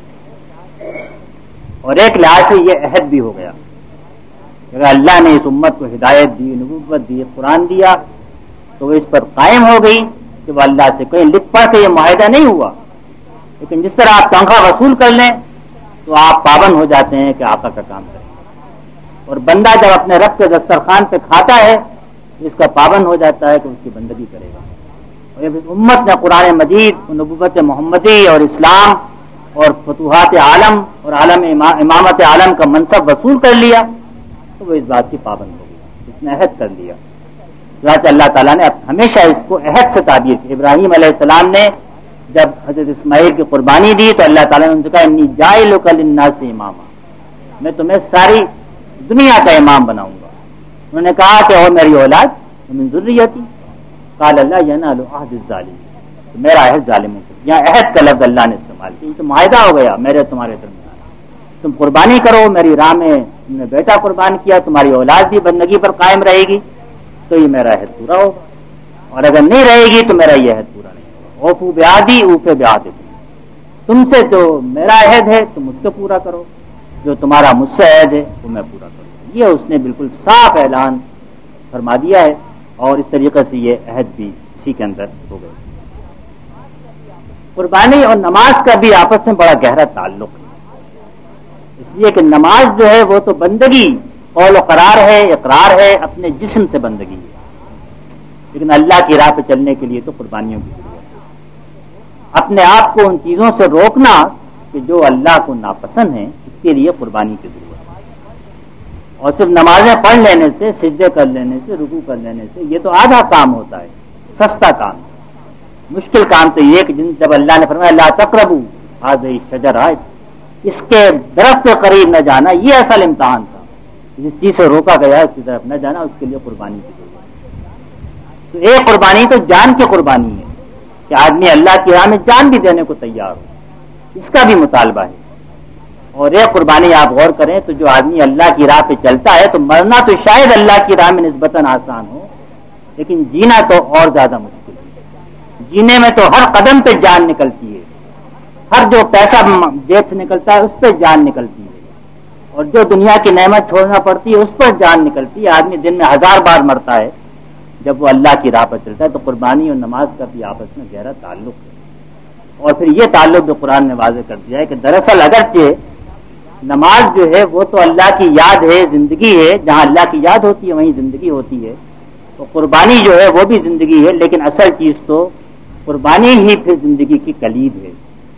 Speaker 2: اور ایک لحاظ سے یہ عہد بھی ہو گیا اگر اللہ نے اس امت کو ہدایت دی، نبوت دی، قرآن دیا، تو وہ اس پر قائم ہو گئی کہ وہ اللہ سے کوئی لکھ پڑھ کے یہ معاہدہ نہیں ہوا، لیکن جس طرح آپ تنخواہ وصول کر لیں تو آپ پابند ہو جاتے ہیں کہ آقا کا کام کریں، اور بندہ جب اپنے رب کے دسترخوان پہ کھاتا ہے اس کا پابند ہو جاتا ہے کہ اس کی بندگی کرے گا۔ اور جب اس امت نے قرآن مجید، نبوت محمدی اور اسلام اور فتوحات عالم اور عالم امامت عالم کا منصب وصول کر لیا تو وہ اس بات کی پابند ہو گئی، اس نے عہد کر لیا۔ چنانچہ اللہ تعالیٰ نے ہمیشہ اس کو عہد سے تعبیر کی۔ ابراہیم علیہ السلام نے جب حضرت اسماعیل کی قربانی دی تو اللہ تعالیٰ نے ان سے کہا انی جاعلک للناس اماما، میں تمہیں ساری دنیا کا امام بناؤں گا۔ انہوں نے کہا کہ اور میری اولاد من ذریتی، قال لا ینال عہد الظالمین، تو میرا عہد ظالموں سے، یہاں عہد کا لفظ اللہ نے استعمال کیا، یہ تو معاہدہ ہو گیا میرے تمہارے درمیان، تم قربانی کرو میری راہ میں، تم نے بیٹا قربان کیا، تمہاری اولاد بھی بندگی پر قائم رہے گی تو یہ میرا عہد پورا ہوگا، اور اگر نہیں رہے گی تو میرا یہ عہد پورا نہیں ہوگا۔ اوفو بعہدی اوفی بعہدکم، تم سے جو میرا عہد ہے تم مجھ سے پورا کرو، جو تمہارا مجھ سے عہد ہے وہ میں پورا کروں۔ یہ اس نے بالکل صاف اعلان فرما دیا ہے، اور اس طریقے سے یہ عہد بھی اسی کے اندر ہو گئے۔ قربانی اور نماز کا بھی آپس میں بڑا گہرا تعلق ہے، اس لیے کہ نماز جو ہے وہ تو بندگی، قول و قرار ہے، اقرار ہے، اپنے جسم سے بندگی ہے، لیکن اللہ کی راہ پہ چلنے کے لیے تو قربانیوں کی ضرورت ہے۔ اپنے آپ کو ان چیزوں سے روکنا کہ جو اللہ کو ناپسند ہیں، اس کے لیے قربانی کی ضرورت ہے۔ اور صرف نمازیں پڑھ لینے سے، سجدے کر لینے سے، رکوع کر لینے سے یہ تو آدھا کام ہوتا ہے، سستا کام ہے۔ مشکل کام تو یہ کہ جب اللہ نے فرمایا لا تقربوا هذه الشجرة، اس کے درخت کے قریب نہ جانا، یہ اصل امتحان تھا، جس چیز سے روکا گیا اس کی طرف نہ جانا، اس کے لیے قربانی کی ضرورت ہے۔ تو ایک قربانی تو جان کی قربانی ہے کہ آدمی اللہ کی راہ میں جان بھی دینے کو تیار ہو، اس کا بھی مطالبہ ہے۔ اور ایک قربانی آپ غور کریں تو جو آدمی اللہ کی راہ پہ چلتا ہے تو مرنا تو شاید اللہ کی راہ میں نسبتاً آسان ہو، لیکن جینا تو اور زیادہ مشکل ہے۔ جینے میں تو ہر قدم پہ جان نکلتی ہے، ہر جو پیسہ جیب سے نکلتا ہے اس پہ جان نکلتی ہے، اور جو دنیا کی نعمت چھوڑنا پڑتی ہے اس پر جان نکلتی ہے۔ آدمی دن میں 1000 بار مرتا ہے جب وہ اللہ کی راہ پر چلتا ہے۔ تو قربانی اور نماز کا بھی آپس میں گہرا تعلق ہے، اور پھر یہ تعلق جو قرآن نے واضح کر دیا ہے کہ دراصل اگرچہ نماز جو ہے وہ تو اللہ کی یاد ہے، زندگی ہے، جہاں اللہ کی یاد ہوتی ہے وہیں زندگی ہوتی ہے، تو قربانی جو ہے وہ بھی زندگی ہے، لیکن اصل چیز تو قربانی ہی پھر زندگی کی کلید ہے۔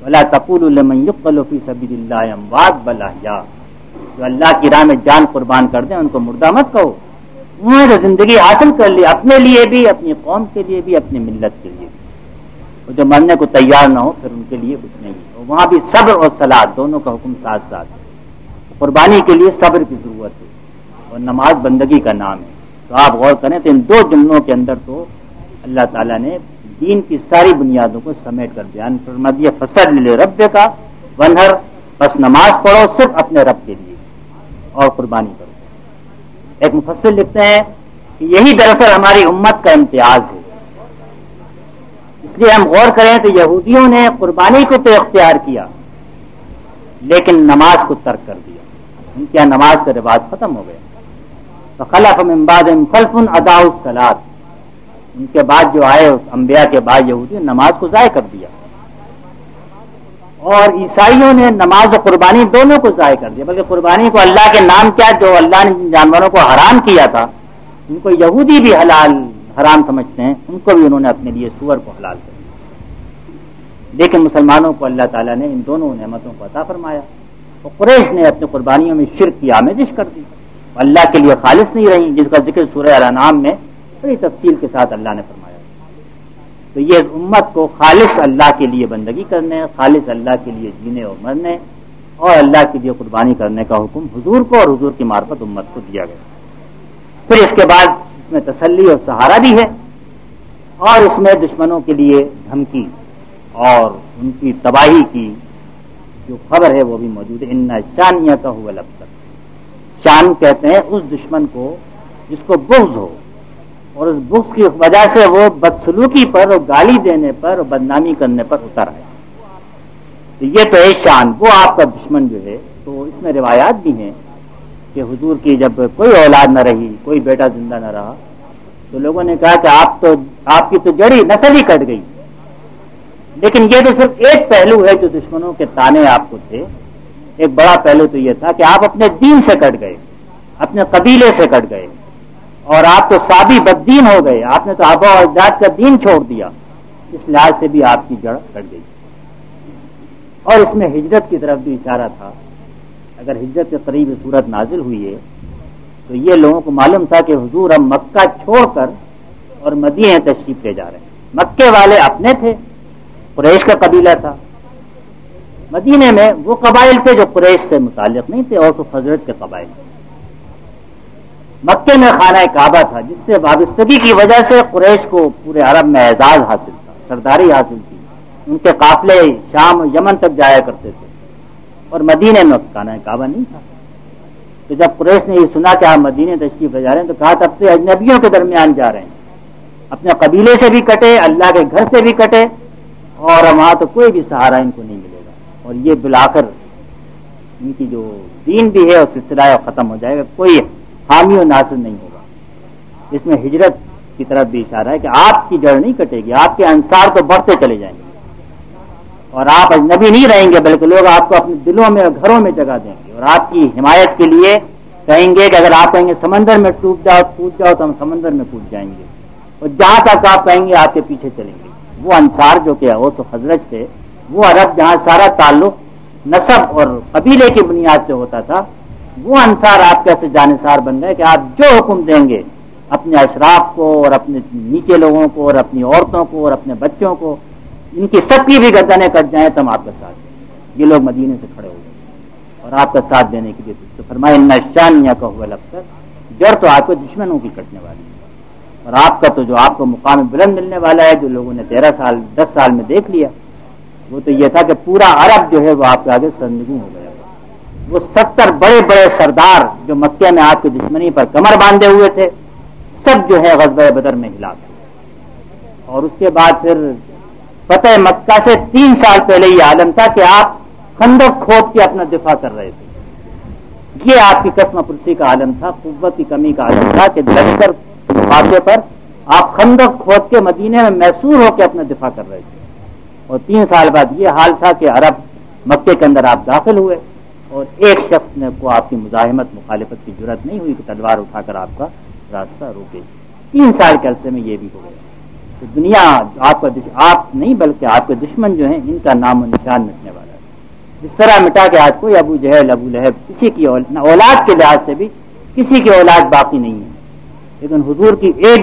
Speaker 2: ولا تقولوا لمن يقتل في سبيل الله اموات بل احیاء، جو اللہ کی راہ میں جان قربان کر دیں ان کو مردہ مت کہو، انہوں نے زندگی حاصل کر لی اپنے لیے بھی، اپنی قوم کے لیے بھی، اپنی ملت کے لیے بھی، اور جو مرنے کو تیار نہ ہو پھر ان کے لیے کچھ نہیں ہے۔ وہاں بھی صبر اور صلاۃ دونوں کا حکم ساتھ ساتھ ہے۔ قربانی کے لیے صبر کی ضرورت ہے اور نماز بندگی کا نام ہے۔ تو آپ غور کریں تو ان دو جملوں کے اندر تو اللہ تعالیٰ نے دین کی ساری بنیادوں کو سمیٹ کر بیان فرما دیا۔ فصل لربک وانحر، بس نماز پڑھو صرف اپنے رب کے لیے اور قربانی کرو۔ ایک مفسر لکھتے ہیں کہ یہی دراصل ہماری امت کا امتیاز ہے۔ اس لیے ہم غور کریں تو یہودیوں نے قربانی کو تو اختیار کیا لیکن نماز کو ترک کر دیا، ان کے یہاں نماز کا رواج ختم ہو گیا۔ فخلف من بعدهم خلف اضاعوا الصلاۃ، ان کے بعد جو آئے انبیاء کے بعد یہودیوں نے نماز کو ضائع کر دیا، اور عیسائیوں نے نماز و قربانی دونوں کو ضائع کر دیا، بلکہ قربانی کو اللہ کے نام کیا جو اللہ نے جن جانوروں کو حرام کیا تھا ان کو یہودی بھی حرام سمجھتے ہیں، ان کو بھی انہوں نے اپنے لیے سور کو حلال کر دیا۔ لیکن مسلمانوں کو اللہ تعالیٰ نے ان دونوں نعمتوں کو عطا فرمایا، اور قریش نے اپنی قربانیوں میں شرک کی آمیزش کر دی، اللہ کے لیے خالص نہیں رہی، جس کا ذکر سورہ الانعام میں بڑی تفصیل کے ساتھ اللہ نے فرمایا۔ تو یہ امت کو خالص اللہ کے لیے بندگی کرنے، خالص اللہ کے لیے جینے اور مرنے اور اللہ کے لیے قربانی کرنے کا حکم حضور کو اور حضور کی معرفت امت کو دیا گیا۔ پھر اس کے بعد اس میں تسلی اور سہارا بھی ہے، اور اس میں دشمنوں کے لیے دھمکی اور ان کی تباہی کی جو خبر ہے وہ بھی موجود ہے۔ ان شانیہ کا هو الابتر، شان کہتے ہیں اس دشمن کو جس کو بغض ہو اور اس بغض کی وجہ سے وہ بدسلوکی پر اور گالی دینے پر اور بدنامی کرنے پر اتر آئے، تو یہ تو ہے شان، وہ آپ کا دشمن جو ہے۔ تو اس میں روایات بھی ہیں کہ حضور کی جب کوئی اولاد نہ رہی، کوئی بیٹا زندہ نہ رہا، تو لوگوں نے کہا کہ آپ کی تو جڑی نسل ہی کٹ گئی۔ لیکن یہ تو صرف ایک پہلو ہے جو دشمنوں کے تانے آپ کو تھے، ایک بڑا پہلو تو یہ تھا کہ آپ اپنے دین سے کٹ گئے، اپنے قبیلے سے کٹ گئے، اور آپ تو سابی بددین ہو گئے، آپ نے تو آبا و اجداد کا دین چھوڑ دیا، اس لحاظ سے بھی آپ کی جڑ کٹ گئی۔ اور اس میں ہجرت کی طرف بھی اشارہ تھا، اگر ہجرت کے قریب صورت نازل ہوئی ہے تو یہ لوگوں کو معلوم تھا کہ حضور ہم مکہ چھوڑ کر اور مدینے تشریف لے جا رہے ہیں۔ مکے والے اپنے تھے، قریش کا قبیلہ تھا، مدینے میں وہ قبائل تھے جو قریش سے متعلق نہیں تھے اور تو خزرج کے قبائل تھے۔ مکے میں خانہ کعبہ تھا جس سے وابستگی کی وجہ سے قریش کو پورے عرب میں اعزاز حاصل تھا، سرداری حاصل تھی، ان کے قافلے شام و یمن تک جایا کرتے تھے، اور مدینے میں خانہ کعبہ نہیں تھا۔ تو جب قریش نے یہ سنا کہ آپ مدینے تشریف لے جا رہے ہیں تو کہا تب سے اجنبیوں کے درمیان جا رہے ہیں، اپنے قبیلے سے بھی کٹے، اللہ کے گھر سے بھی کٹے، اور وہاں تو کوئی بھی سہارا ان کو نہیں ملے گا، اور یہ بالآخر ان کی جو دین بھی ہے اور سلسلہ ختم ہو جائے گا، کوئی حامی و ناصر نہیں ہوگا۔ اس میں ہجرت کی طرف بھی اشارہ ہے کہ آپ کی جڑ نہیں کٹے گی، آپ کے انصار تو بڑھتے چلے جائیں گے، اور آپ اجنبی نہیں رہیں گے بلکہ لوگ آپ کو اپنے دلوں میں اور گھروں میں جگہ دیں گے، اور آپ کی حمایت کے لیے کہیں گے کہ اگر آپ کہیں گے سمندر میں کود جاؤ تو ہم سمندر میں کود جائیں گے، اور جہاں تک آپ کہیں گے آپ کے پیچھے چلیں گے۔ وہ انصار جو کہ وہ تو خزرج تھے، وہ عرب جہاں سارا تعلق نسب اور قبیلے کی بنیاد سے ہوتا تھا، وہ انصار آپ کیسے جانثار بن گئے کہ آپ جو حکم دیں گے اپنے اشراف کو اور اپنے نیچے لوگوں کو اور اپنی عورتوں کو اور اپنے بچوں کو، ان کی سب کی بھی گردنیں کٹ جائیں تو ہم آپ کا ساتھ دیں۔ یہ لوگ مدینے سے کھڑے ہو گئے اور آپ کا ساتھ دینے کے لیے تو فرمایا ان شانیہ کا هو الابتر، جڑ تو آپ کو دشمنوں کی کٹنے والی ہے، اور آپ کا تو جو آپ کو مقام بلند ملنے والا ہے جو لوگوں نے 13 سال 10 سال میں دیکھ لیا، وہ تو یہ تھا کہ پورا عرب جو ہے وہ آپ کے آگے سرنگوں ہو گیا۔ وہ 70 بڑے بڑے سردار جو مکے میں آپ کی دشمنی پر کمر باندھے ہوئے تھے، سب جو ہے غزوہ بدر میں ہلاک ہوئے، اور اس کے بعد پھر فتح مکہ سے 3 سال پہلے یہ عالم تھا کہ آپ خندق کھود کے اپنا دفاع کر رہے تھے۔ یہ آپ کی قسم پرسی کا عالم تھا، قوت کی کمی کا عالم تھا کہ لشکر واقعے پر آپ خندق کھود کے مدینے میں محصور ہو کے اپنا دفاع کر رہے تھے، اور 3 سال بعد یہ حال تھا کہ عرب مکے کے اندر آپ داخل ہوئے اور ایک شخص نے کو آپ کی مزاحمت مخالفت کی جرات نہیں ہوئی کہ تلوار اٹھا کر آپ کا راستہ روکے۔ 3 سال کے عرصے میں یہ بھی ہو گیا۔ تو دنیا آپ نہیں بلکہ آپ کے دشمن جو ہیں ان کا نام و نشان مٹنے والا ہے. جس طرح مٹا کے آج کوئی ابو جہل ابو لہب کسی کی اولاد کے لحاظ سے بھی کسی کی اولاد باقی نہیں ہے، لیکن حضور کی ایک